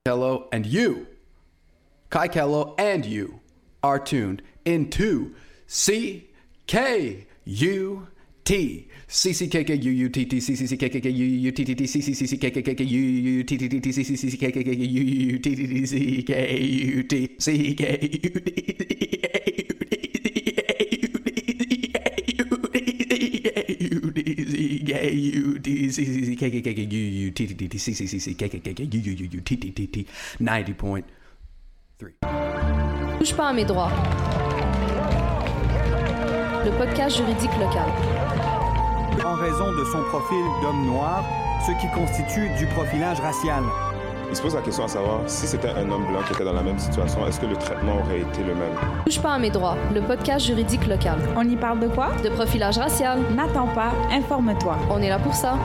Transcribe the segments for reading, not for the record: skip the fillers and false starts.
Kello and you, Kai Kello and you are tuned into CKUT. CCKKUUTT, CCKKUUTT, CCKKUT, 90.3. Touche pas à mes droits. Le podcast juridique local. En raison de son profil d'homme noir, ce qui constitue du profilage racial. Il se pose la question à savoir, si c'était un homme blanc qui était dans la même situation, est-ce que le traitement aurait été le même? Touche pas à mes droits. Le podcast juridique local. On y parle de quoi? De profilage racial. N'attends pas, informe-toi. On est là pour ça.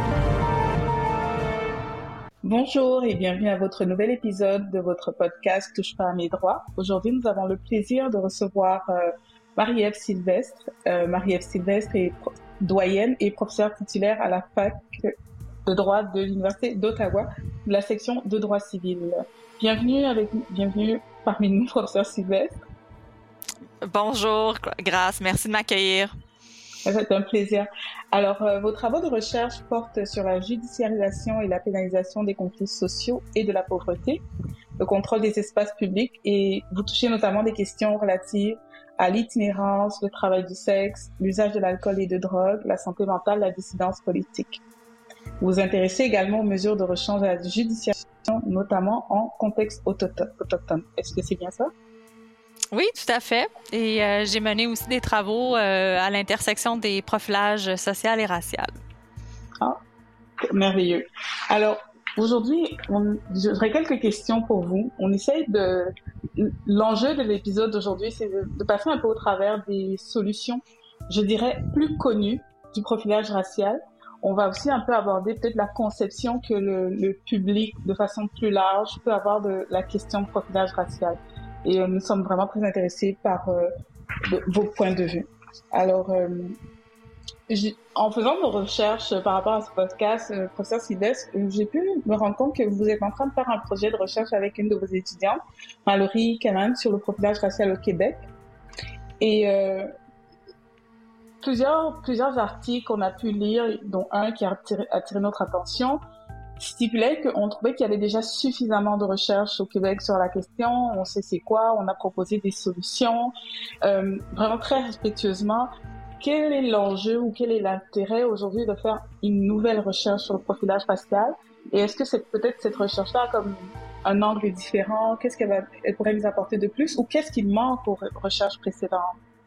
Bonjour et bienvenue à votre nouvel épisode de votre podcast Touche pas à mes droits. Aujourd'hui, nous avons le plaisir de recevoir Marie-Ève Sylvestre. Marie-Ève Sylvestre est doyenne et professeure titulaire à la fac de droit de l'Université d'Ottawa, de la section de droit civil. Bienvenue parmi nous, professeur Sylvestre. Bonjour, Grâce, merci de m'accueillir. C'est un plaisir. Alors, vos travaux de recherche portent sur la judiciarisation et la pénalisation des conflits sociaux et de la pauvreté, le contrôle des espaces publics, et vous touchez notamment des questions relatives à l'itinérance, le travail du sexe, l'usage de l'alcool et de drogue, la santé mentale, la dissidence politique. Vous vous intéressez également aux mesures de rechange à la judiciarisation, notamment en contexte autochtone. Est-ce que c'est bien ça? Oui, tout à fait. Et j'ai mené aussi des travaux à l'intersection des profilages social et racial. Ah, merveilleux. Alors, aujourd'hui, j'aurais quelques questions pour vous. L'enjeu de l'épisode d'aujourd'hui, c'est de passer un peu au travers des solutions, je dirais, plus connues du profilage racial. On va aussi un peu aborder peut-être la conception que le public, de façon plus large, peut avoir de la question de profilage racial. Et nous sommes vraiment très intéressés par vos points de vue. Alors, en faisant nos recherches par rapport à ce podcast, professeur Sylvestre, j'ai pu me rendre compte que vous êtes en train de faire un projet de recherche avec une de vos étudiantes, Mallory Canaan, sur le profilage racial au Québec. Et plusieurs articles qu'on a pu lire, dont un qui a attiré notre attention, stipulait qu'on trouvait qu'il y avait déjà suffisamment de recherches au Québec sur la question. On sait c'est quoi, on a proposé des solutions. Vraiment très respectueusement, quel est l'enjeu ou quel est l'intérêt aujourd'hui de faire une nouvelle recherche sur le profilage racial? Et est-ce que peut-être cette recherche-là a comme un angle différent? Qu'est-ce qu'elle pourrait nous apporter de plus? Ou qu'est-ce qui manque aux recherches précédentes?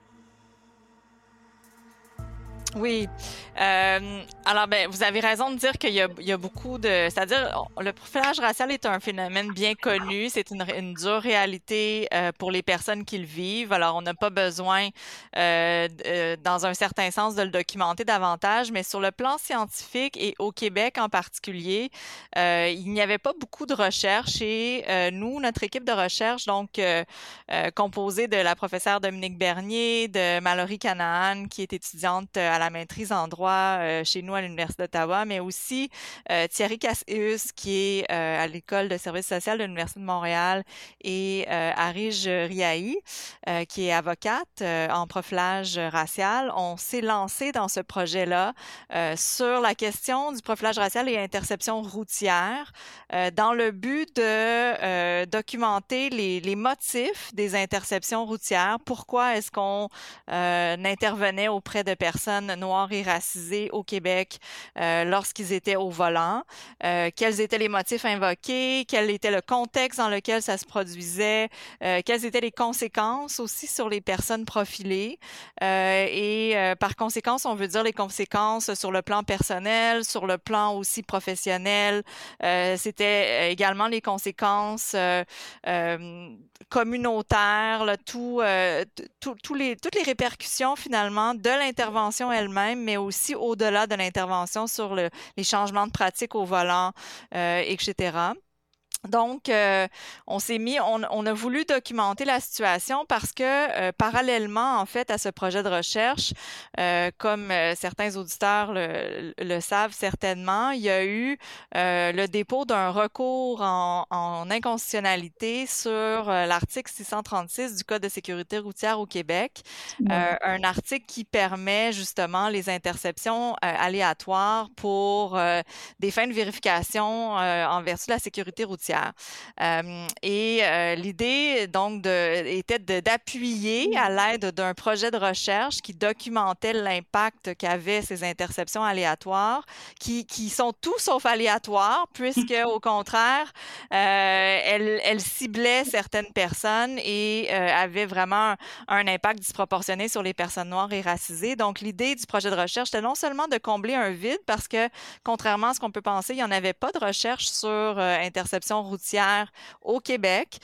Oui. Alors, vous avez raison de dire qu'il y a beaucoup de... C'est-à-dire, le profilage racial est un phénomène bien connu. C'est une dure réalité pour les personnes qui le vivent. Alors, on n'a pas besoin, dans un certain sens, de le documenter davantage. Mais sur le plan scientifique et au Québec en particulier, il n'y avait pas beaucoup de recherches. Et nous, notre équipe de recherche, donc composée de la professeure Dominique Bernier, de Mallory Canaan, qui est étudiante à la maîtrise en droit chez nous à l'Université d'Ottawa, mais aussi Thierry Casséus, qui est à l'École de services social de l'Université de Montréal, et Arij Riahi, qui est avocate en profilage racial. On s'est lancé dans ce projet-là sur la question du profilage racial et interception routière dans le but de documenter les motifs des interceptions routières. Pourquoi est-ce qu'on intervenait auprès de personnes noirs et racisés au Québec lorsqu'ils étaient au volant, quels étaient les motifs invoqués, quel était le contexte dans lequel ça se produisait, quelles étaient les conséquences aussi sur les personnes profilées et par conséquence, on veut dire les conséquences sur le plan personnel, sur le plan aussi professionnel. C'était également les conséquences communautaires, là, toutes les répercussions finalement de l'intervention elle-même, mais aussi au-delà de l'intervention sur les changements de pratique au volant, etc. Donc, on a voulu documenter la situation parce que parallèlement, en fait, à ce projet de recherche, comme certains auditeurs le savent certainement, il y a eu le dépôt d'un recours en inconstitutionnalité sur l'article 636 du Code de sécurité routière au Québec, un article qui permet justement les interceptions aléatoires pour des fins de vérification en vertu de la sécurité routière. L'idée, donc, était d'appuyer à l'aide d'un projet de recherche qui documentait l'impact qu'avaient ces interceptions aléatoires, qui sont tout sauf aléatoires, puisque, au contraire, elles ciblaient certaines personnes et avaient vraiment un impact disproportionné sur les personnes noires et racisées. Donc, l'idée du projet de recherche était non seulement de combler un vide, parce que, contrairement à ce qu'on peut penser, il n'y en avait pas de recherche sur interception routière au Québec,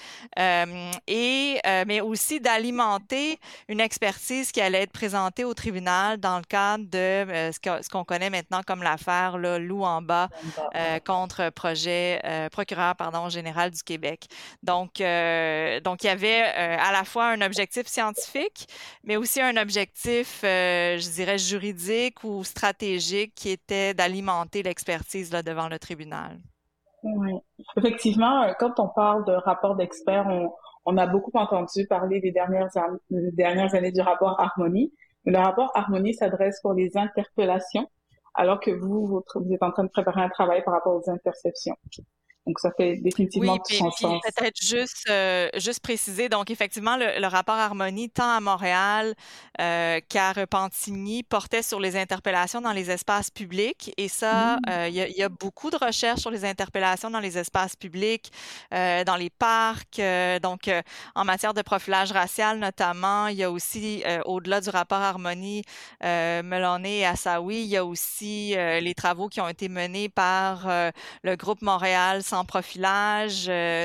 mais aussi d'alimenter une expertise qui allait être présentée au tribunal dans le cadre de ce qu'on connaît maintenant comme l'affaire Louamba contre procureur général du Québec. Donc, il y avait à la fois un objectif scientifique, mais aussi un objectif, je dirais, juridique ou stratégique qui était d'alimenter l'expertise là, devant le tribunal. Oui, effectivement, quand on parle de rapport d'experts, on a beaucoup entendu parler des dernières années du rapport Harmonie. Le rapport Harmonie s'adresse pour les interpellations, alors que vous êtes en train de préparer un travail par rapport aux interceptions. Donc, ça fait définitivement tout son sens. Peut-être juste préciser. Donc, effectivement, le rapport Harmonie, tant à Montréal qu'à Repentigny, portait sur les interpellations dans les espaces publics. Et ça, il y a beaucoup de recherches sur les interpellations dans les espaces publics, dans les parcs. Donc, en matière de profilage racial, notamment, il y a aussi, au-delà du rapport Harmonie, Meloney et Assaoui, il y a aussi les travaux qui ont été menés par le groupe Montréal sans profilage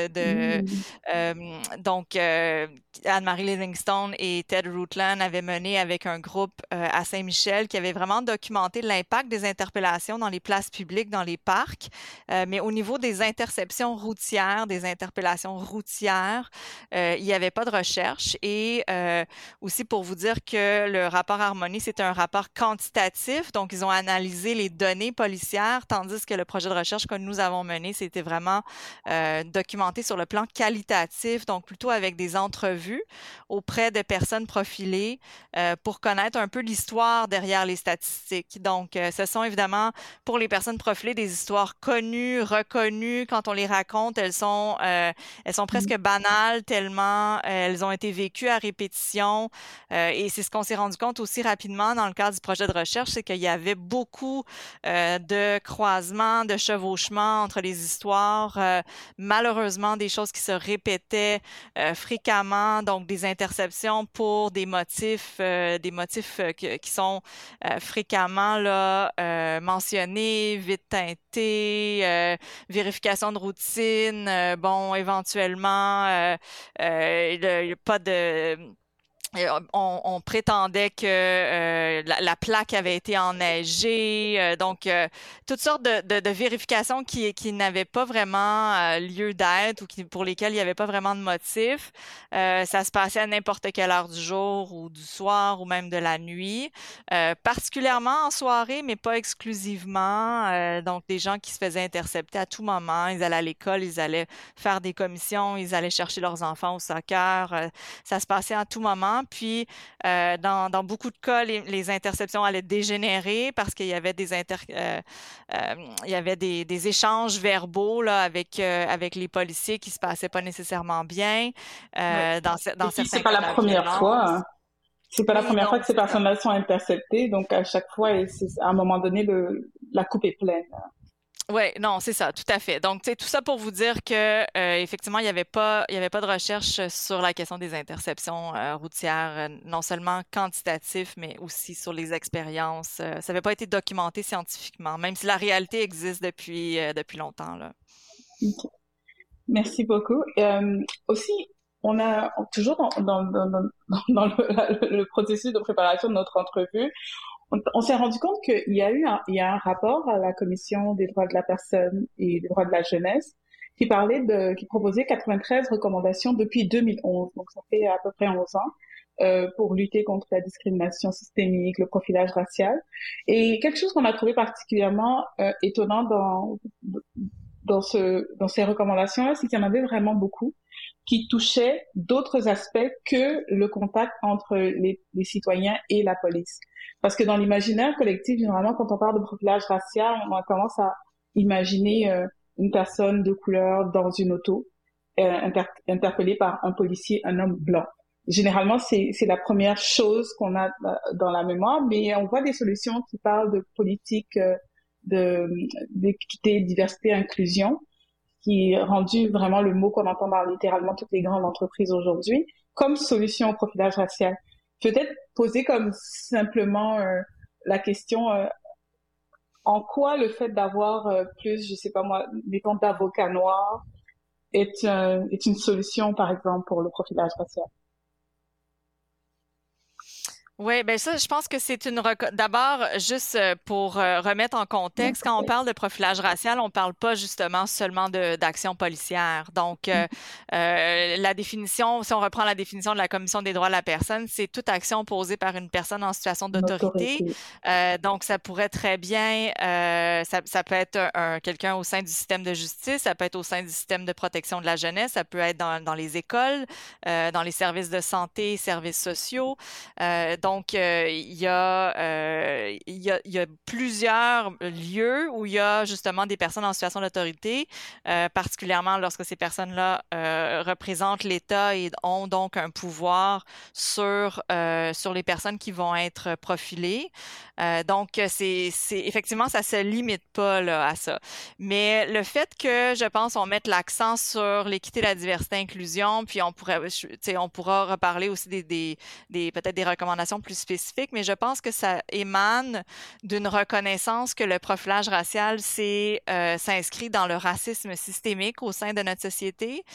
donc Anne-Marie Livingstone et Ted Rootland avaient mené avec un groupe à Saint-Michel qui avait vraiment documenté l'impact des interpellations dans les places publiques, dans les parcs, mais au niveau des interceptions routières, des interpellations routières, il n'y avait pas de recherche. Et aussi pour vous dire que le rapport Harmonie, c'est un rapport quantitatif, donc ils ont analysé les données policières, tandis que le projet de recherche que nous avons mené, c'était vraiment documenté sur le plan qualitatif, donc plutôt avec des entrevues auprès de personnes profilées pour connaître un peu l'histoire derrière les statistiques. Donc, ce sont évidemment pour les personnes profilées des histoires connues, reconnues. Quand on les raconte, elles sont presque banales tellement elles ont été vécues à répétition. Et c'est ce qu'on s'est rendu compte aussi rapidement dans le cadre du projet de recherche, c'est qu'il y avait beaucoup de croisements, de chevauchements entre les histoires. Malheureusement, des choses qui se répétaient fréquemment, donc des interceptions pour des motifs qui sont fréquemment là, mentionnés, vite teintés, vérification de routine, éventuellement, pas de... On prétendait que la plaque avait été enneigée, donc toutes sortes de vérifications qui n'avaient pas vraiment lieu d'être ou pour lesquelles il n'y avait pas vraiment de motif. Ça se passait à n'importe quelle heure du jour ou du soir ou même de la nuit, particulièrement en soirée, mais pas exclusivement. Donc des gens qui se faisaient intercepter à tout moment. Ils allaient à l'école, ils allaient faire des commissions, ils allaient chercher leurs enfants au soccer. Ça se passait à tout moment. Puis, dans beaucoup de cas, les interceptions allaient dégénérer parce qu'il y avait des échanges verbaux là, avec les policiers qui se passaient pas nécessairement bien. Dans certains c'est pas la première fois. Hein. C'est pas la première fois que ces personnes-là sont interceptées. Donc, à chaque fois, à un moment donné, la coupe est pleine. Oui, non, c'est ça, tout à fait. Donc, tu sais, tout ça pour vous dire que effectivement, il n'y avait pas de recherche sur la question des interceptions routières, non seulement quantitatif, mais aussi sur les expériences. Ça n'avait pas été documenté scientifiquement, même si la réalité existe depuis longtemps, là. Okay. Merci beaucoup. Aussi, on a toujours dans le processus de préparation de notre entrevue, on s'est rendu compte qu'il y a un rapport à la Commission des droits de la personne et des droits de la jeunesse qui proposait 93 recommandations depuis 2011. Donc, ça fait à peu près 11 ans. Pour lutter contre la discrimination systémique, le profilage racial. Et quelque chose qu'on a trouvé particulièrement étonnant dans ces recommandations-là, c'est qu'il y en avait vraiment beaucoup qui touchaient d'autres aspects que le contact entre les citoyens et la police. Parce que dans l'imaginaire collectif, généralement, quand on parle de profilage racial, on a tendance à imaginer une personne de couleur dans une auto, interpellée par un policier, un homme blanc. Généralement, c'est la première chose qu'on a dans la mémoire, mais on voit des solutions qui parlent de politique d'équité, diversité, inclusion, qui est rendu vraiment le mot qu'on entend dans littéralement toutes les grandes entreprises aujourd'hui, comme solution au profilage racial. Peut-être poser comme simplement la question en quoi le fait d'avoir plus, je sais pas moi, mettons d'avocats noirs est une solution, par exemple, pour le profilage racial. Oui, ben ça, je pense que c'est d'abord, juste pour remettre en contexte, quand on parle de profilage racial, on parle pas justement seulement d'action policière. Donc, la définition, si on reprend la définition de la Commission des droits de la personne, c'est toute action posée par une personne en situation d'autorité. Donc, ça pourrait très bien, ça peut être quelqu'un au sein du système de justice, ça peut être au sein du système de protection de la jeunesse, ça peut être dans les écoles, dans les services de santé, services sociaux. Donc, il y a plusieurs lieux où il y a justement des personnes en situation d'autorité, particulièrement lorsque ces personnes-là représentent l'État et ont donc un pouvoir sur les personnes qui vont être profilées. Donc, c'est effectivement, ça se limite pas là, à ça. Mais le fait que, je pense, on mette l'accent sur l'équité, la diversité, l'inclusion, puis on pourra reparler aussi peut-être des recommandations plus spécifiques, mais je pense que ça émane d'une reconnaissance que le profilage racial s'inscrit dans le racisme systémique au sein de notre société.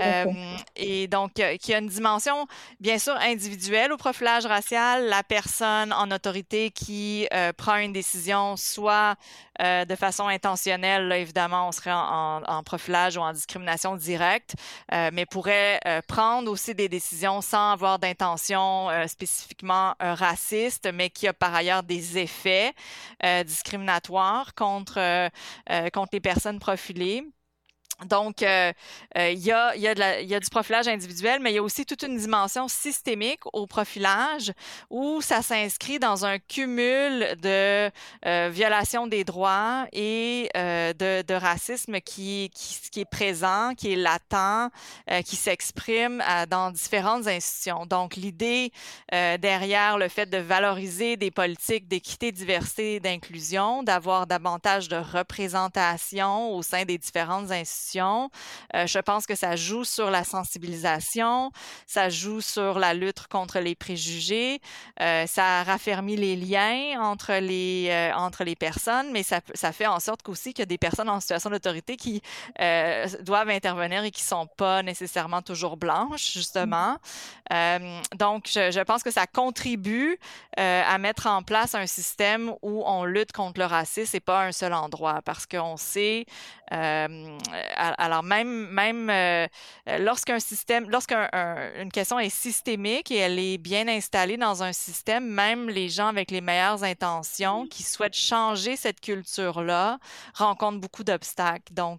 Et donc, qu'il y a une dimension, bien sûr, individuelle au profilage racial, la personne en autorité qui prend une décision, soit de façon intentionnelle, là, évidemment, on serait en profilage ou en discrimination directe, mais pourrait prendre aussi des décisions sans avoir d'intention spécifiquement raciste, mais qui a par ailleurs des effets discriminatoires contre les personnes profilées. Donc, il y a du profilage individuel, mais il y a aussi toute une dimension systémique au profilage où ça s'inscrit dans un cumul de violations des droits et de racisme qui est présent, qui est latent, qui s'exprime dans différentes institutions. Donc, l'idée derrière le fait de valoriser des politiques d'équité, diversité et d'inclusion, d'avoir davantage de représentation au sein des différentes institutions, je pense que ça joue sur la sensibilisation, ça joue sur la lutte contre les préjugés, ça raffermit les liens entre les personnes, mais ça fait en sorte qu'aussi qu'il y a des personnes en situation d'autorité qui doivent intervenir et qui sont pas nécessairement toujours blanches, justement. Donc, je pense que ça contribue à mettre en place un système où on lutte contre le racisme et pas un seul endroit, parce qu'on sait alors même lorsqu'une question est systémique et elle est bien installée dans un système, même les gens avec les meilleures intentions qui souhaitent changer cette culture-là rencontrent beaucoup d'obstacles. Donc,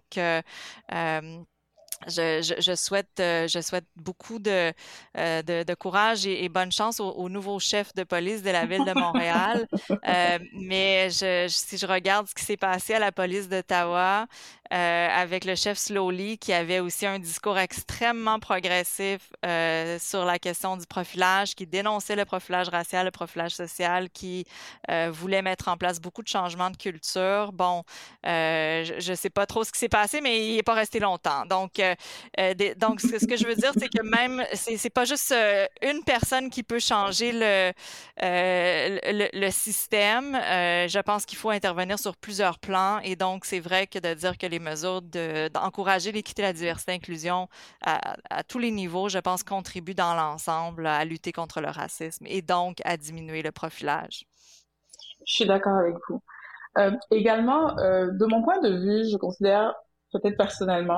je souhaite beaucoup de courage et bonne chance au nouveau chef de police de la ville de Montréal. Mais si je regarde ce qui s'est passé à la police d'Ottawa, avec le chef Slowly, qui avait aussi un discours extrêmement progressif sur la question du profilage, qui dénonçait le profilage racial, le profilage social, qui voulait mettre en place beaucoup de changements de culture. Bon, je sais pas trop ce qui s'est passé, mais il n'est pas resté longtemps. Donc, ce que je veux dire, c'est que même, c'est pas juste une personne qui peut changer le système. Je pense qu'il faut intervenir sur plusieurs plans. Et donc, c'est vrai que de dire que les mesures d'encourager l'équité, la diversité, l'inclusion à tous les niveaux, je pense, contribuent dans l'ensemble à lutter contre le racisme et donc à diminuer le profilage. Je suis d'accord avec vous. Également, de mon point de vue, je considère, peut-être personnellement,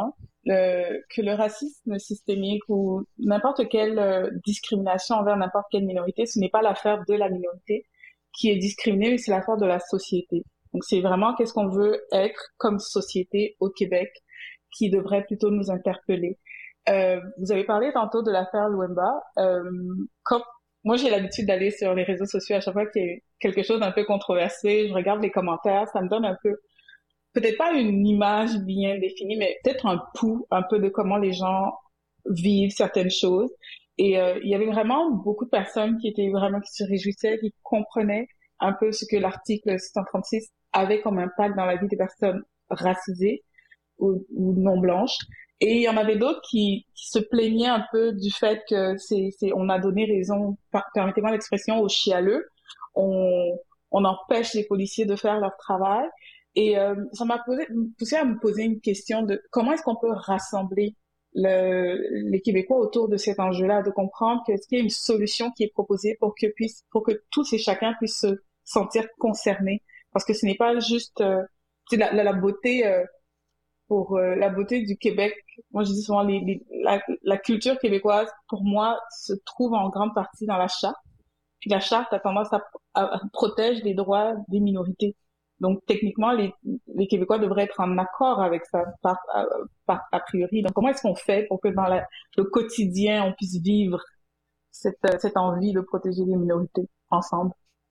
que le racisme systémique ou n'importe quelle discrimination envers n'importe quelle minorité, ce n'est pas l'affaire de la minorité qui est discriminée, mais c'est l'affaire de la société. Donc c'est vraiment qu'est-ce qu'on veut être comme société au Québec qui devrait plutôt nous interpeller. Vous avez parlé tantôt de l'affaire Louemba. Moi, j'ai l'habitude d'aller sur les réseaux sociaux à chaque fois qu'il y a quelque chose d'un peu controversé. Je regarde les commentaires, ça me donne un peu, peut-être pas une image bien définie, mais peut-être un pouls un peu de comment les gens vivent certaines choses. Et il y avait vraiment beaucoup de personnes qui se réjouissaient, qui comprenaient un peu ce que l'article 636 avait comme impact dans la vie des personnes racisées ou non blanches. Et il y en avait d'autres qui se plaignaient un peu du fait que on a donné raison, permettez-moi l'expression, aux chialeux. On empêche les policiers de faire leur travail. Et ça m'a poussé à me poser une question de comment est-ce qu'on peut rassembler les Québécois autour de cet enjeu-là, de comprendre qu'est-ce qu'il y a une solution qui est proposée pour que tous et chacun puissent se sentir concernés. Parce que ce n'est pas juste la beauté pour la beauté du Québec. Moi, je dis souvent la culture québécoise, pour moi, se trouve en grande partie dans la charte. Puis la charte a tendance à protéger les droits des minorités. Donc, techniquement, les Québécois devraient être en accord avec ça, a priori. Donc, comment est-ce qu'on fait pour que dans le quotidien, on puisse vivre cette envie de protéger les minorités ensemble?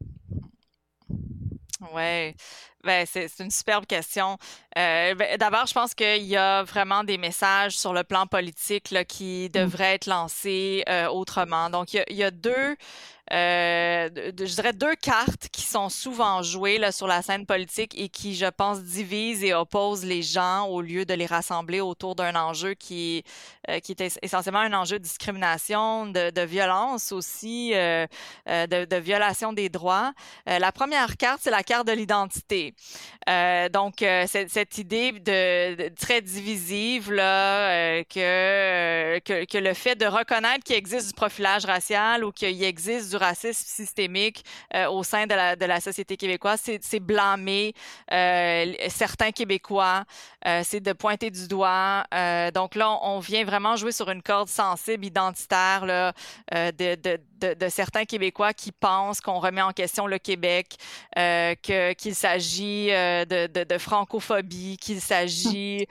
Ouais, ben c'est une superbe question. D'abord, je pense qu'il y a vraiment des messages sur le plan politique là, qui devraient être lancés autrement. Donc, il y a deux, je dirais deux cartes qui sont souvent jouées là, sur la scène politique et qui, je pense, divisent et opposent les gens au lieu de les rassembler autour d'un enjeu qui est essentiellement un enjeu de discrimination, de violence aussi, de violation des droits. La première carte, c'est la carte de l'identité. Donc, cette idée de très divisive là, que le fait de reconnaître qu'il existe du profilage racial ou qu'il existe du racisme systémique au sein de la société québécoise, c'est blâmer certains Québécois, c'est de pointer du doigt. Donc là, on vient vraiment jouer sur une corde sensible, identitaire là, de certains Québécois qui pensent qu'on remet en question le Québec, qu'il s'agit de francophobie, qu'il s'agit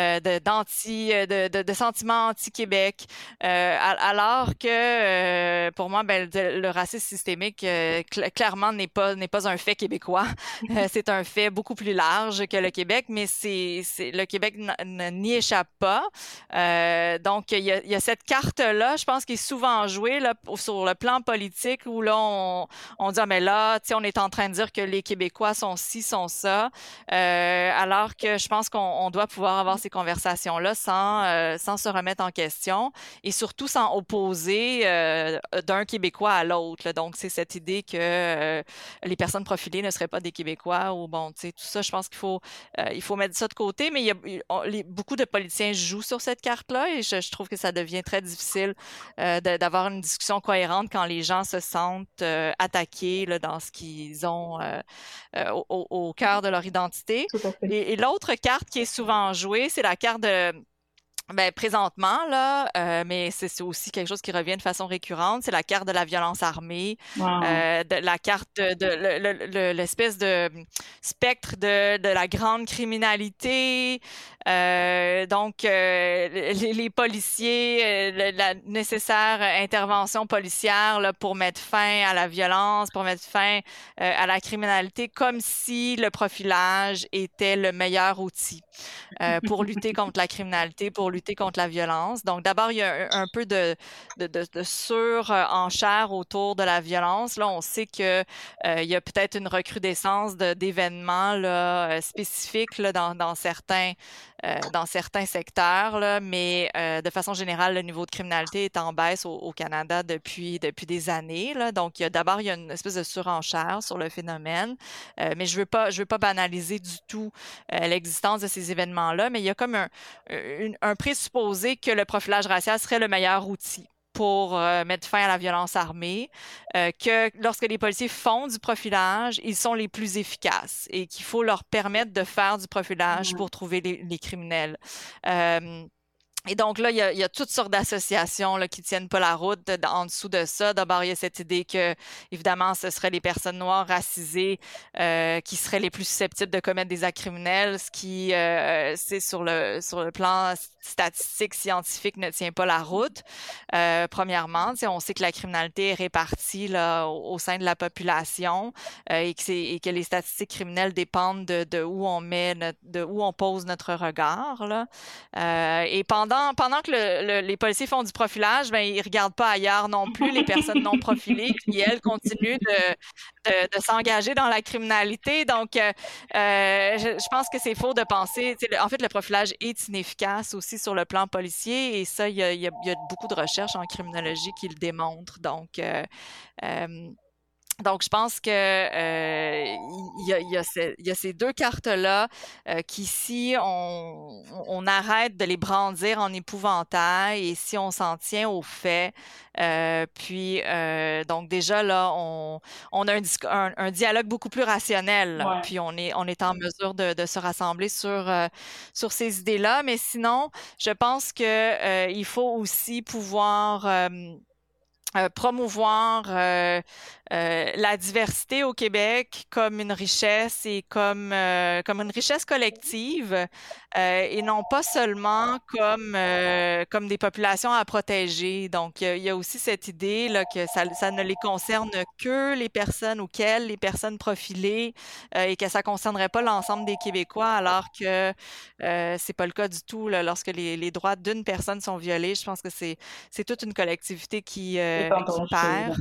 de sentiments anti-Québec, alors que pour moi, le racisme systémique clairement n'est pas un fait québécois. C'est un fait beaucoup plus large que le Québec, mais le Québec n'y échappe pas. Donc il y a cette carte-là, je pense, qui est souvent jouée là, sur le plan politique où là on dit mais là, tu sais, on est en train de dire que les Québécois sont ci, sont ça, alors que je pense qu'on doit pouvoir avoir ces conversations-là sans se remettre en question et surtout sans opposer d'un Québécois à l'autre. Là. Donc, c'est cette idée que les personnes profilées ne seraient pas des Québécois ou bon, tu sais, tout ça, je pense qu'il faut mettre ça de côté, mais beaucoup de politiciens jouent sur cette carte-là et je trouve que ça devient très difficile d'avoir une discussion cohérente quand les gens se sentent attaqués là, dans ce qu'ils ont au cœur de leur identité. Et l'autre carte qui est souvent jouée, c'est la carte de... présentement, là, mais c'est aussi quelque chose qui revient de façon récurrente, c'est la carte de la violence armée, la carte de l'espèce de spectre de la grande criminalité, donc les policiers, la nécessaire intervention policière là, pour mettre fin à la violence, pour mettre fin à la criminalité, comme si le profilage était le meilleur outil pour lutter contre la criminalité, pour lutter contre la violence. Donc, d'abord, il y a un peu de surenchère autour de la violence. Là, on sait que il y a peut-être une recrudescence d'événements là, spécifiques là, dans certains secteurs, là, mais de façon générale, le niveau de criminalité est en baisse au Canada depuis des années. Là. Donc, il y a une espèce de surenchère sur le phénomène, mais je veux pas banaliser du tout l'existence de ces événements-là, mais il y a comme un présupposé que le profilage racial serait le meilleur outil pour mettre fin à la violence armée, que lorsque les policiers font du profilage, ils sont les plus efficaces et qu'il faut leur permettre de faire du profilage pour trouver les criminels. Et donc là, il y a toutes sortes d'associations là, qui tiennent pas la route en dessous de ça. D'abord, il y a cette idée que, évidemment, ce seraient les personnes noires racisées qui seraient les plus susceptibles de commettre des actes criminels, ce qui, c'est sur le plan statistique, scientifique, ne tient pas la route. Premièrement, on sait que la criminalité est répartie là, au sein de la population et que les statistiques criminelles dépendent de où on met de où on pose notre regard. Là. Et pendant que les policiers font du profilage, ben ils regardent pas ailleurs non plus les personnes non profilées qui elles continuent de s'engager dans la criminalité. Donc, je pense que c'est faux de penser. En fait, le profilage est inefficace aussi sur le plan policier et ça, il y a beaucoup de recherches en criminologie qui le démontrent. Donc, je pense que il y a ces deux cartes-là qui, si on arrête de les brandir en épouvantail et si on s'en tient aux faits, donc déjà là, on a un dialogue beaucoup plus rationnel, là, Ouais. puis on est en mesure de se rassembler sur ces idées-là. Mais sinon, je pense que il faut aussi pouvoir promouvoir la diversité au Québec comme une richesse et comme une richesse collective et non pas seulement comme des populations à protéger. Donc, il y a aussi cette idée là, que ça ne les concerne que les personnes auxquelles les personnes profilées et que ça concernerait pas l'ensemble des Québécois, alors que c'est pas le cas du tout là, lorsque les droits d'une personne sont violés. Je pense que c'est toute une collectivité qui perd.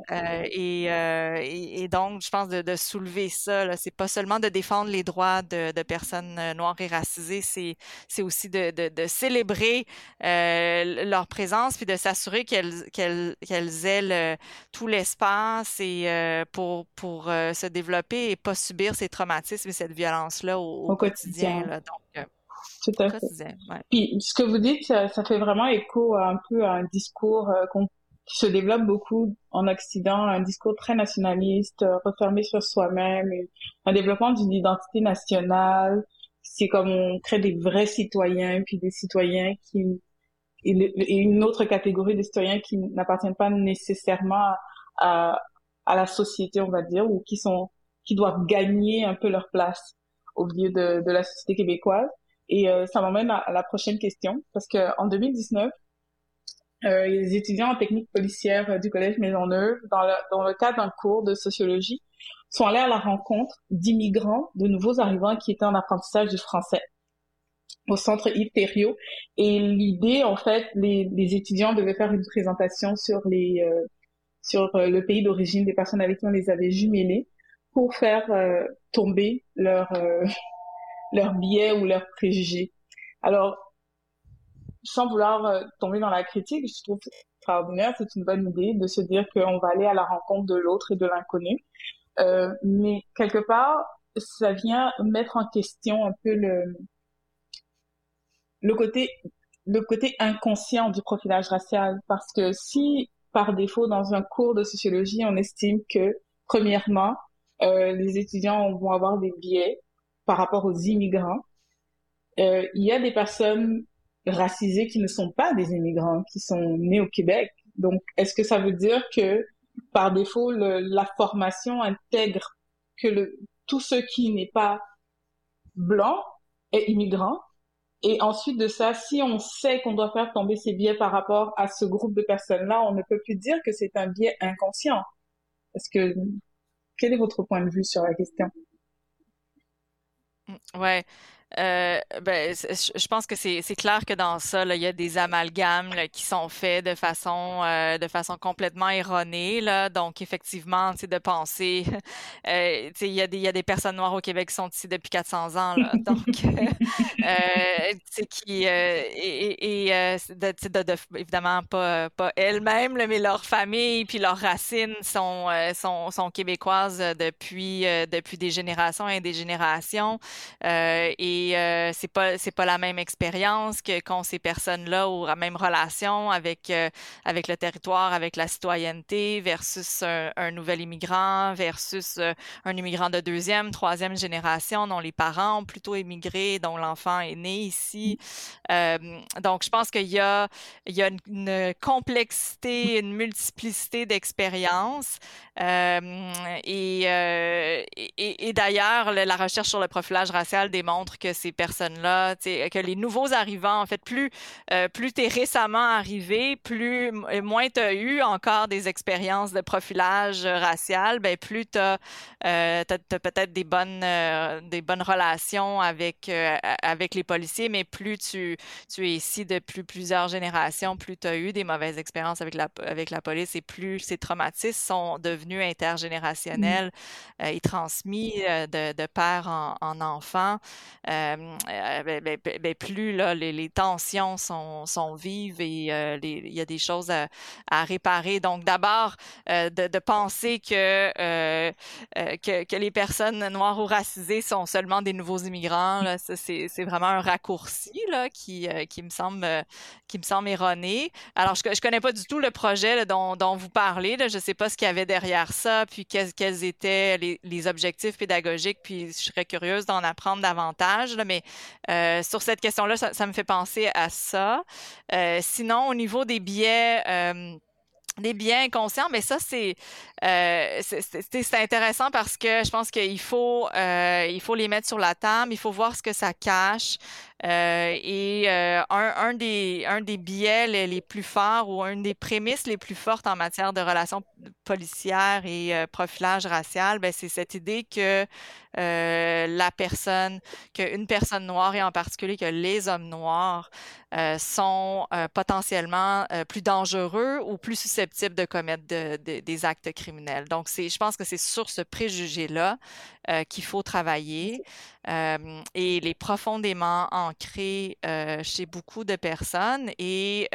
Et donc, je pense de soulever ça, là, c'est pas seulement de défendre les droits de personnes noires et racisées, c'est aussi de célébrer leur présence puis de s'assurer qu'elles aient tout l'espace et pour se développer et pas subir ces traumatismes et cette violence-là au quotidien. Là, donc, tout à fait. Ouais. Puis, ce que vous dites, ça fait vraiment écho un peu à un discours qui se développe beaucoup en Occident, un discours très nationaliste, refermé sur soi-même, un développement d'une identité nationale. C'est comme on crée des vrais citoyens, puis des citoyens et une autre catégorie de citoyens qui n'appartiennent pas nécessairement à la société, on va dire, ou qui doivent gagner un peu leur place au milieu de la société québécoise. Et ça m'emmène à la prochaine question, parce que en 2019, les étudiants en technique policière du Collège Maisonneuve, dans le cadre d'un cours de sociologie, sont allés à la rencontre d'immigrants, de nouveaux arrivants qui étaient en apprentissage du français au centre Yves Thériault. Et l'idée, en fait, les étudiants devaient faire une présentation sur le pays d'origine des personnes avec qui on les avait jumelés pour faire tomber leurs biais ou leurs préjugés. Alors, sans vouloir tomber dans la critique, je trouve extraordinaire, c'est une bonne idée de se dire qu'on va aller à la rencontre de l'autre et de l'inconnu. Mais quelque part, ça vient mettre en question un peu le côté inconscient du profilage racial, parce que si, par défaut, dans un cours de sociologie, on estime que, premièrement, les étudiants vont avoir des biais par rapport aux immigrants, il y a des personnes racisés qui ne sont pas des immigrants, qui sont nés au Québec. Donc, est-ce que ça veut dire que, par défaut, la formation intègre que tout ce qui n'est pas blanc est immigrant? Et ensuite de ça, si on sait qu'on doit faire tomber ces biais par rapport à ce groupe de personnes-là, on ne peut plus dire que c'est un biais inconscient. Quel est votre point de vue sur la question? Ouais. Je pense que c'est clair que dans ça, là, il y a des amalgames là, qui sont faits de façon complètement erronée. Là. Donc, effectivement, de penser, il y a des personnes noires au Québec qui sont ici depuis 400 ans. Là. Donc, évidemment, pas elles-mêmes, là, mais leurs familles puis leurs racines sont québécoises depuis des générations et des générations. Et et c'est pas la même expérience qu'ont ces personnes-là ou la même relation avec le territoire, avec la citoyenneté versus un nouvel immigrant versus un immigrant de deuxième, troisième génération dont les parents ont plutôt émigré, dont l'enfant est né ici. Donc, je pense qu'il y a une complexité, une multiplicité d'expériences. Et d'ailleurs, la recherche sur le profilage racial démontre que ces personnes-là, que les nouveaux arrivants, en fait, plus t'es récemment arrivé, moins t'as eu encore des expériences de profilage racial, ben plus t'as peut-être des bonnes relations avec les policiers, mais plus tu es ici depuis plusieurs générations, plus tu as eu des mauvaises expériences avec la police et plus ces traumatismes sont devenus intergénérationnels et transmis de père en enfant, plus là, les tensions sont vives et il y a des choses à réparer. Donc d'abord, de penser que les personnes noires ou racisées sont seulement des nouveaux immigrants, là, ça, c'est vraiment un raccourci là, qui me semble erroné. Alors, je connais pas du tout le projet là, dont vous parlez. Là. Je sais pas ce qu'il y avait derrière ça, puis quels étaient les objectifs pédagogiques, puis je serais curieuse d'en apprendre davantage. Là, mais sur cette question-là, ça me fait penser à ça. Sinon, au niveau des biais inconscients, mais ça, c'est intéressant parce que je pense qu'il faut les mettre sur la table, il faut voir ce que ça cache. Un des biais les plus forts ou une des prémices les plus fortes en matière de relations policières et profilage racial, ben, c'est cette idée que qu'une personne noire et en particulier que les hommes noirs sont potentiellement plus dangereux ou plus susceptibles de commettre des actes criminels. Donc, je pense que c'est sur ce préjugé-là qu'il faut travailler et il est profondément ancré chez beaucoup de personnes et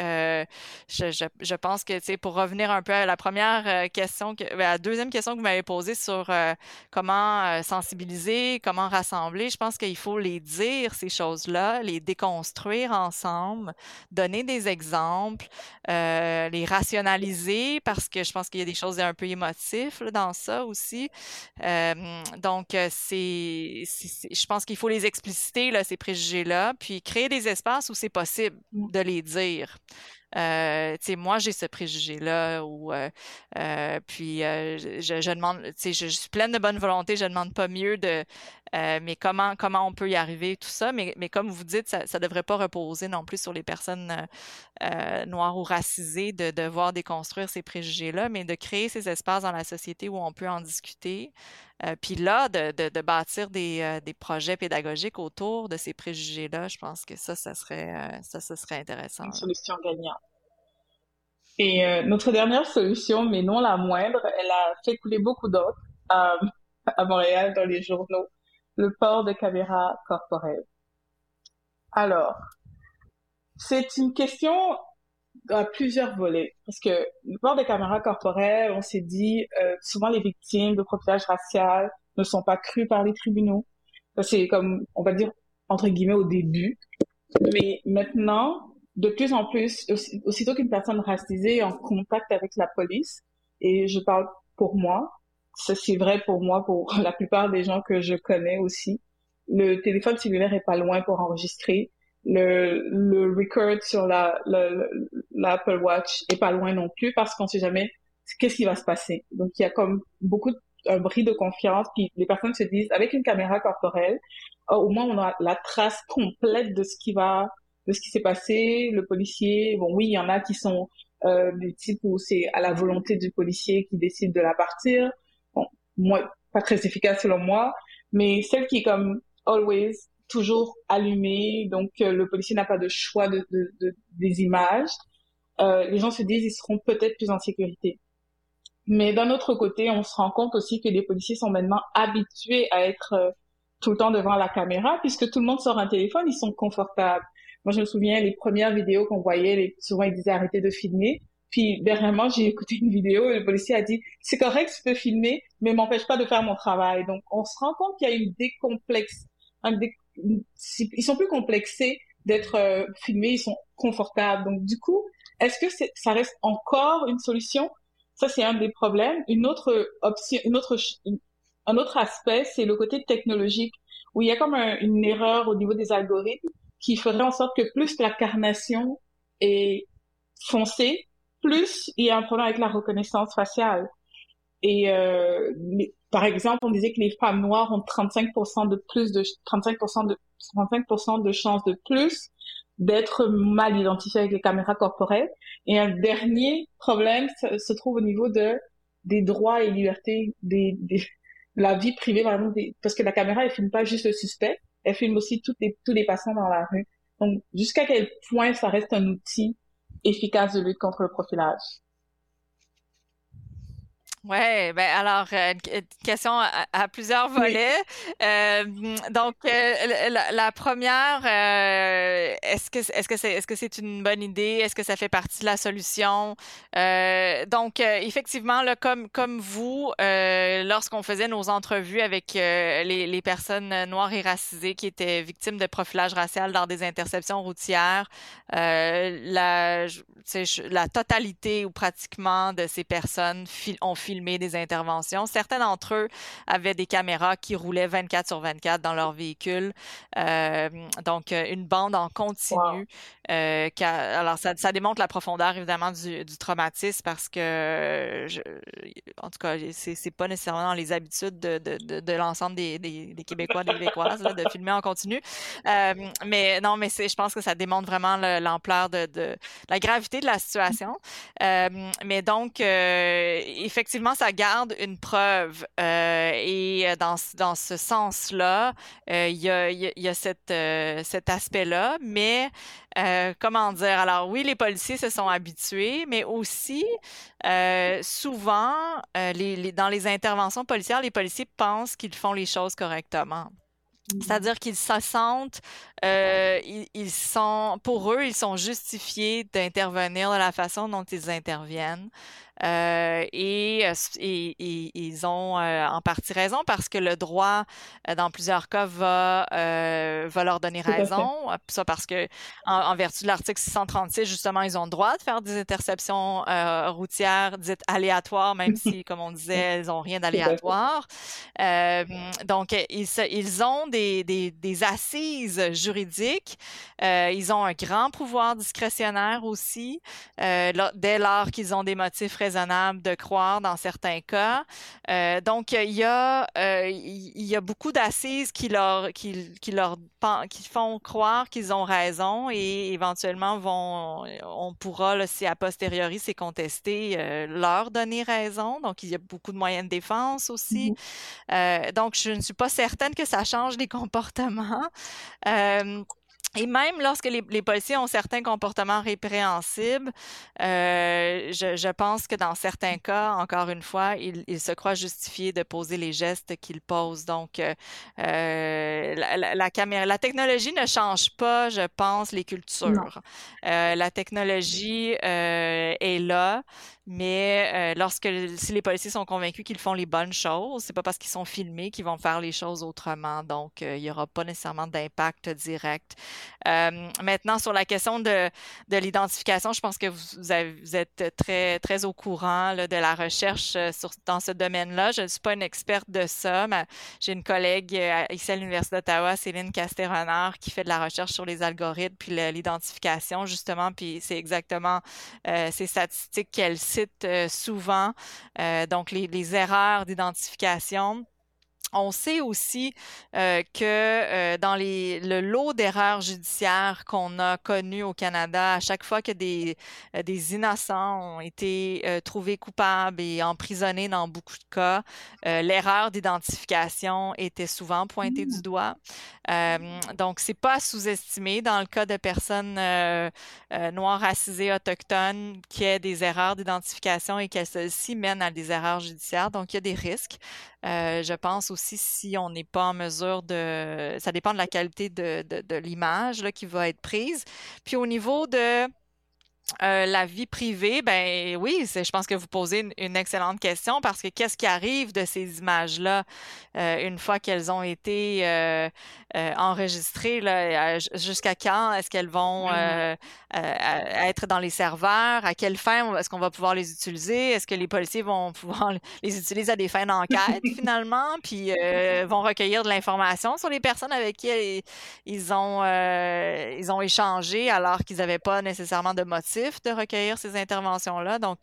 je pense que, tu sais, pour revenir un peu à la première question, la deuxième question que vous m'avez posée sur comment sensibiliser, comment rassembler, je pense qu'il faut les dire, ces choses-là, les déconstruire ensemble, donner des exemples, les rationaliser parce que je pense qu'il y a des choses un peu émotives là, dans ça aussi. Donc, je pense qu'il faut les expliciter, là, ces préjugés-là, puis créer des espaces où c'est possible de les dire. Tu sais, moi, j'ai ce préjugé-là puis je demande, tu sais, je suis pleine de bonne volonté, je demande pas mieux mais comment on peut y arriver, tout ça, mais comme vous dites, ça devrait pas reposer non plus sur les personnes noires ou racisées de devoir déconstruire ces préjugés-là, mais de créer ces espaces dans la société où on peut en discuter, puis là, de bâtir des projets pédagogiques autour de ces préjugés-là, je pense que ça serait intéressant. Une solution gagnante. Et notre dernière solution, mais non la moindre, elle a fait couler beaucoup d'encre à Montréal dans les journaux, le port de caméras corporelles. Alors, c'est une question à plusieurs volets, parce que le port de caméras corporelles, on s'est dit, souvent les victimes de profilage racial ne sont pas crues par les tribunaux. Ça, c'est comme, on va dire, entre guillemets, au début. Mais maintenant, de plus en plus, aussitôt qu'une personne racisée est en contact avec la police, et je parle pour moi, ça c'est vrai pour moi, pour la plupart des gens que je connais aussi, le téléphone cellulaire est pas loin pour enregistrer, le record sur l'Apple Watch est pas loin non plus parce qu'on sait jamais qu'est-ce qui va se passer. Donc il y a comme un bris de confiance, puis les personnes se disent avec une caméra corporelle, au moins on a la trace complète de ce qui s'est passé, le policier. Bon, oui, il y en a qui sont des types où c'est à la volonté du policier qui décide de la partir. Bon, moi, pas très efficace selon moi, mais celle qui est comme always, toujours allumée, donc le policier n'a pas de choix des images. Les gens se disent ils seront peut-être plus en sécurité. Mais d'un autre côté, on se rend compte aussi que les policiers sont maintenant habitués à être tout le temps devant la caméra, puisque tout le monde sort un téléphone, ils sont confortables. Moi, je me souviens, les premières vidéos qu'on voyait, souvent, ils disaient arrêtez de filmer. Puis, dernièrement, j'ai écouté une vidéo et le policier a dit c'est correct, je peux filmer, mais m'empêche pas de faire mon travail. Donc, on se rend compte qu'il y a une ils sont plus complexés d'être filmés, ils sont confortables. Donc du coup, est-ce que ça reste encore une solution? Ça, c'est un des problèmes. Une autre option, un autre aspect, c'est le côté technologique, où il y a comme une erreur au niveau des algorithmes qui ferait en sorte que plus la carnation est foncée, plus il y a un problème avec la reconnaissance faciale. Et par exemple, on disait que les femmes noires ont 35% de chances de plus d'être mal identifiées avec les caméras corporelles. Et un dernier problème se trouve au niveau des droits et libertés la vie privée, par exemple, parce que la caméra, elle filme pas juste le suspect, elle filme aussi tous les passants dans la rue. Donc, jusqu'à quel point ça reste un outil efficace de lutte contre le profilage? Ouais, ben alors une question à plusieurs volets. Donc la première, est-ce que c'est une bonne idée? Est-ce que ça fait partie de la solution? Donc effectivement là, comme vous, lorsqu'on faisait nos entrevues avec les personnes noires et racisées qui étaient victimes de profilage racial dans des interceptions routières, la totalité ou pratiquement de ces personnes ont filmé des interventions. Certains d'entre eux avaient des caméras qui roulaient 24/24 dans leur véhicule. Donc, une bande en continu. Wow. Alors, ça démontre la profondeur, évidemment, du traumatisme parce que, en tout cas, c'est pas nécessairement dans les habitudes de l'ensemble des Québécois, des Québécoises, là, de filmer en continu. Mais non, mais je pense que ça démontre vraiment l'ampleur de la gravité de la situation. Mais donc, effectivement, ça garde une preuve. Et dans ce sens-là, il y a cet aspect-là. Mais comment dire? Alors oui, les policiers se sont habitués, mais aussi souvent, dans les interventions policières, les policiers pensent qu'ils font les choses correctement. C'est-à-dire qu'ils se sentent, pour eux, ils sont justifiés d'intervenir de la façon dont ils interviennent. Et ils ont en partie raison parce que le droit, dans plusieurs cas, va leur donner raison. Ça parce que, en vertu de l'article 636, justement, ils ont le droit de faire des interceptions routières dites aléatoires, même si, comme on disait, elles n'ont rien d'aléatoire. Donc, ils ont des assises juridiques. Ils ont un grand pouvoir discrétionnaire aussi, dès lors qu'ils ont des motifs raisonnable de croire dans certains cas. Donc, il y a beaucoup d'assises qui font croire qu'ils ont raison et éventuellement on pourra, là, si a posteriori c'est contesté, leur donner raison. Donc, il y a beaucoup de moyens de défense aussi. Donc, je ne suis pas certaine que ça change les comportements. Et même lorsque les policiers ont certains comportements répréhensibles, je pense que dans certains cas, encore une fois, ils se croient justifiés de poser les gestes qu'ils posent. Donc, la technologie ne change pas, je pense, les cultures. La technologie est là, mais si les policiers sont convaincus qu'ils font les bonnes choses, c'est pas parce qu'ils sont filmés qu'ils vont faire les choses autrement. Donc, il y aura pas nécessairement d'impact direct. Maintenant, sur la question de l'identification, je pense que vous êtes très, très au courant là, de la recherche dans ce domaine-là. Je ne suis pas une experte de ça, mais j'ai une collègue ici à l'Université d'Ottawa, Céline Casté-Renard, qui fait de la recherche sur les algorithmes puis l'identification, justement, puis c'est exactement ces statistiques qu'elle cite souvent. Donc, les erreurs d'identification. On sait aussi que dans le lot d'erreurs judiciaires qu'on a connues au Canada, à chaque fois que des innocents ont été trouvés coupables et emprisonnés dans beaucoup de cas, l'erreur d'identification était souvent pointée du doigt. Donc, c'est pas à sous-estimer dans le cas de personnes noires, racisées, autochtones, qu'il y ait des erreurs d'identification et que celles-ci mènent à des erreurs judiciaires. Donc, il y a des risques. Je pense aussi si on n'est pas en mesure ça dépend de la qualité de l'image là, qui va être prise. Puis au niveau de la vie privée, ben oui, je pense que vous posez une excellente question parce que qu'est-ce qui arrive de ces images-là une fois qu'elles ont été enregistrées, là, jusqu'à quand est-ce qu'elles vont être dans les serveurs? À quelle fin est-ce qu'on va pouvoir les utiliser? Est-ce que les policiers vont pouvoir les utiliser à des fins d'enquête finalement? Puis vont recueillir de l'information sur les personnes avec qui ils ont échangé alors qu'ils n'avaient pas nécessairement de motif de recueillir ces interventions-là. Donc,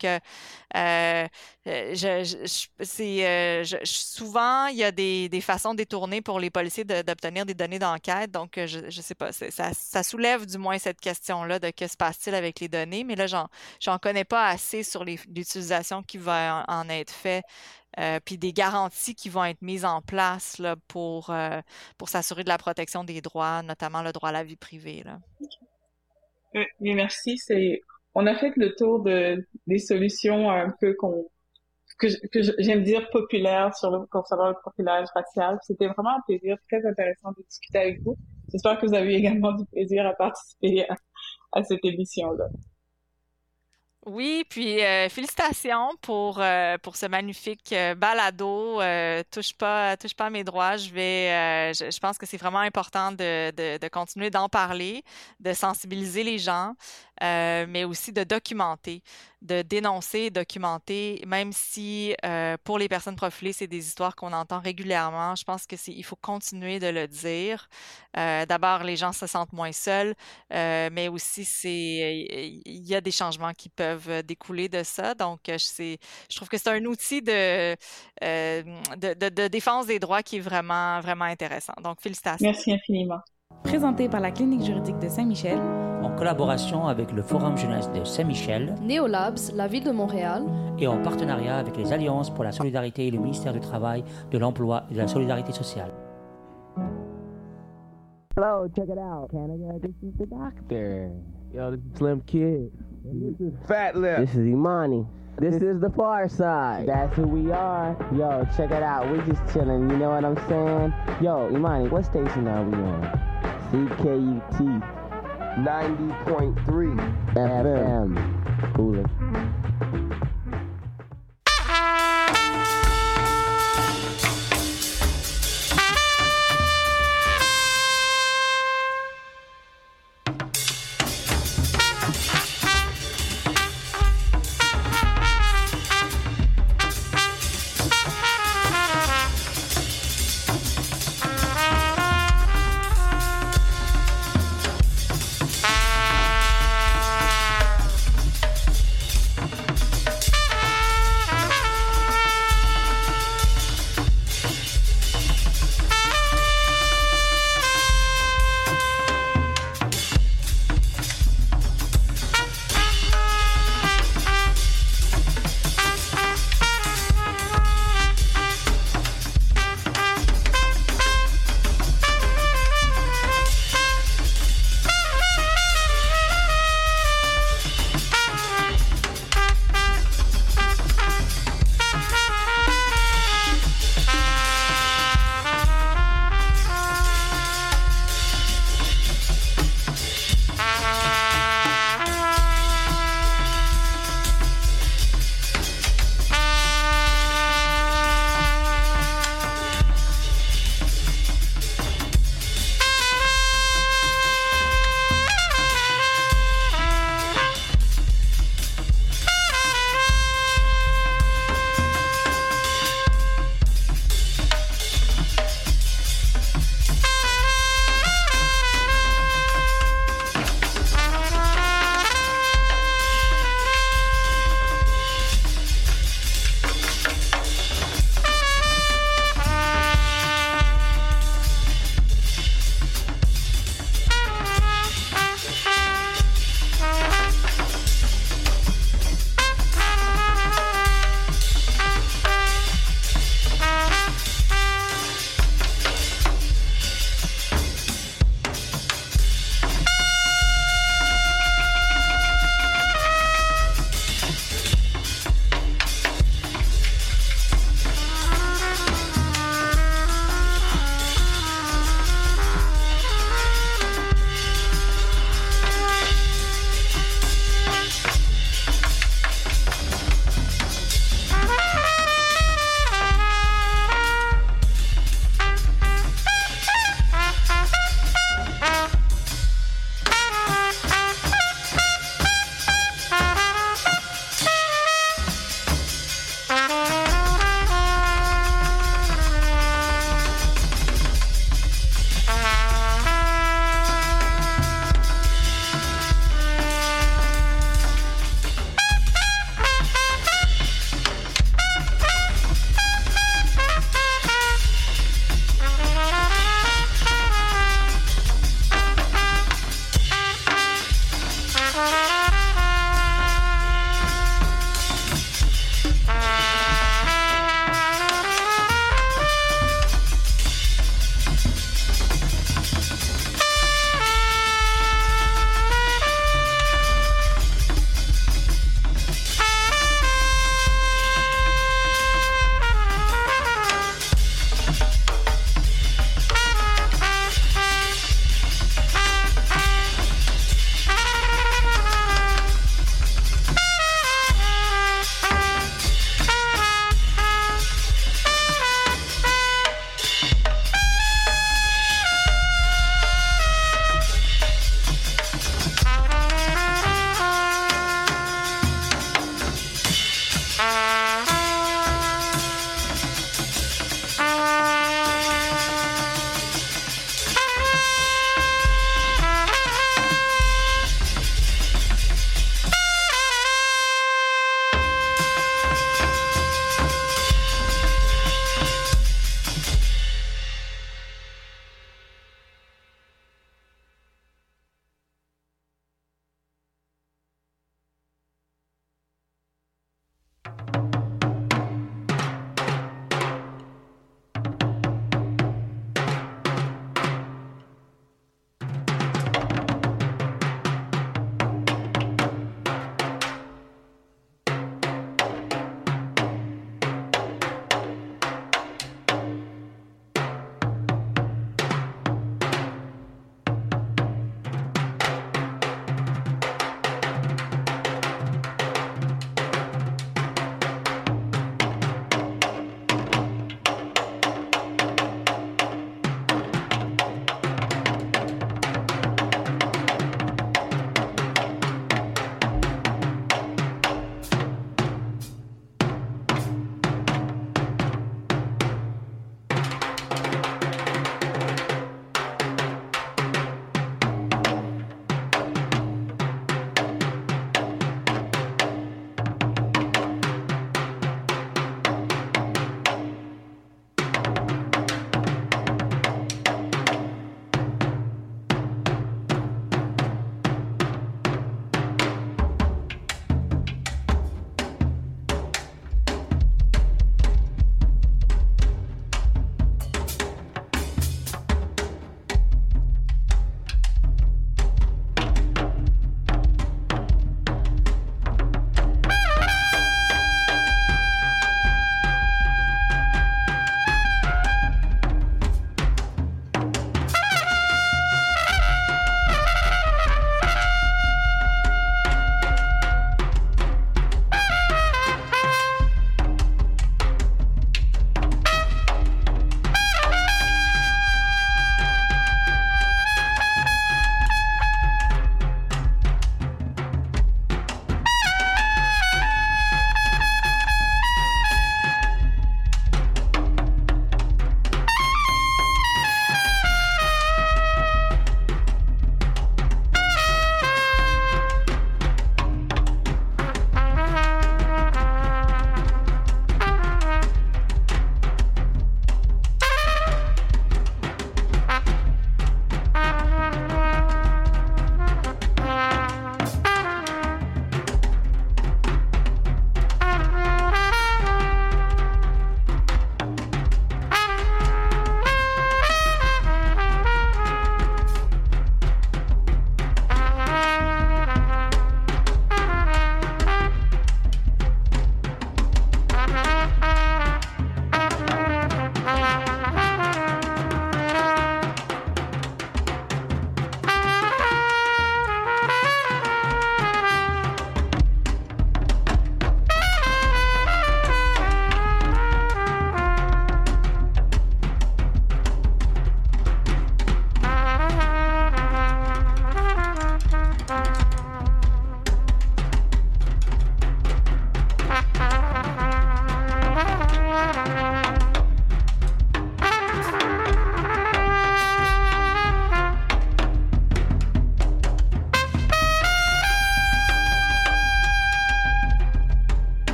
souvent, il y a des façons détournées pour les policiers d'obtenir des données d'enquête. Donc, je ne sais pas, ça soulève du moins cette question-là de que se passe-t-il avec les données. Mais là, j'en connais pas assez sur l'utilisation qui va en être faite. Puis des garanties qui vont être mises en place là, pour s'assurer de la protection des droits, notamment le droit à la vie privée. Là. Oui, merci. On a fait le tour des solutions un peu que j'aime dire populaires concernant le profilage racial. C'était vraiment un plaisir très intéressant de discuter avec vous. J'espère que vous avez eu également du plaisir à participer à cette émission-là. Oui, puis félicitations pour ce magnifique balado. Touche pas à mes droits. Je pense que c'est vraiment important de continuer d'en parler, de sensibiliser les gens, mais aussi de documenter, de dénoncer et documenter, même si pour les personnes profilées, c'est des histoires qu'on entend régulièrement. Je pense il faut continuer de le dire. D'abord, les gens se sentent moins seuls, mais aussi il y a des changements qui peuvent découler de ça. Donc, je trouve que c'est un outil de défense des droits qui est vraiment, vraiment intéressant. Donc, félicitations. Merci infiniment. Présenté par la Clinique juridique de Saint-Michel, en collaboration avec le Forum jeunesse de Saint-Michel, Néolabs, la ville de Montréal, et en partenariat avec les Alliances pour la solidarité et le ministère du Travail, de l'Emploi et de la Solidarité sociale. Hello, check it out. Canada, this is the doctor. Yo, this is Slim Kid. This is Fat Lip. This is Imani. This is the Far Side. That's who we are. Yo, check it out. We just chilling, you know what I'm saying? Yo, Imani, what station are we on? CKUT 90.3 FM. Cool.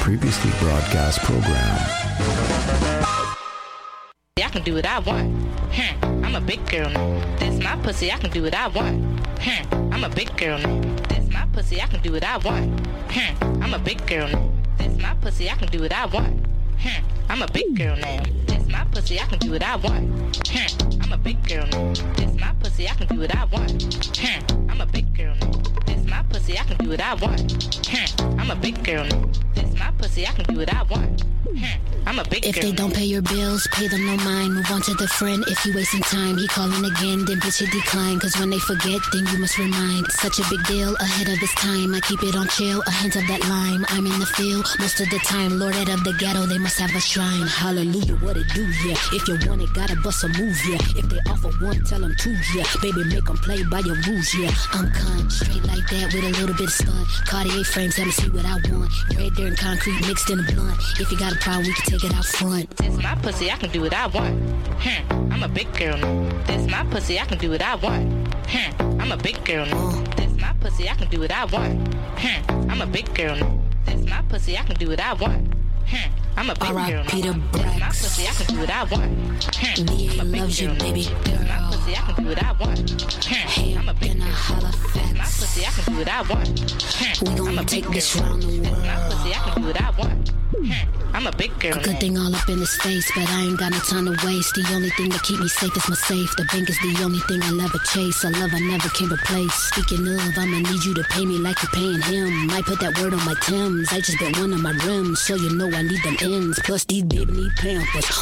previously broadcast program. I can do what I want. I'm a big girl now. This my pussy, I can do what I want. I'm a big girl now. This my pussy, I can do what I want. I'm a big girl now. This my pussy, I can do what I want. I'm a big girl now. This my pussy, I can do what I want. I'm a big girl now. This my pussy, I can do what I want. I'm a big girl now. This my pussy, I can do what I want. I'm a big girl now. This my pussy, I can do what I want. I'm a big If girl. they don't pay your bills, pay them no mind. Move on to the friend. If you wasting time, he calling again, then bitch, you decline. Cause when they forget, then you must remind. Such a big deal, ahead of its time. I keep it on chill, a hint of that lime. I'm in the field most of the time. Lord head of the ghetto, they must have a shrine. Hallelujah, what it do, yeah. If you want it, gotta bust a move, yeah. If they offer one, tell them two, yeah. Baby, make them play by your rules, yeah. I'm con, straight like that with a little bit of stunt. Cartier frames, let me see what I want. Red dirt and concrete mixed in a blunt. If you got a problem, we can take it out front. This my pussy, I can do what I want. I'm a big girl now. This my pussy, I can do what I want. I'm a big girl now. This my pussy, I can do what I want. I'm a big girl now. This my pussy, I can do what I want. I'm a big girl now. Peter This my pussy, I can do what I want. VA loves you, baby girl. This my pussy, I can do what I want. I'm a big girl. This my pussy, I can do what I want. We gon' take this round the world. This my pussy, I can do what I want. I'm a big girl. A good thing all up in his face, but I ain't got no time to waste. The only thing that keep me safe is my safe. The bank is the only thing I'll ever chase. A love I never can replace. Speaking of, I'ma need you to pay me like you're paying him. Might put that word on my Timbs. I just bet one of my rims, so you know I need them ends. Plus these baby need pampers.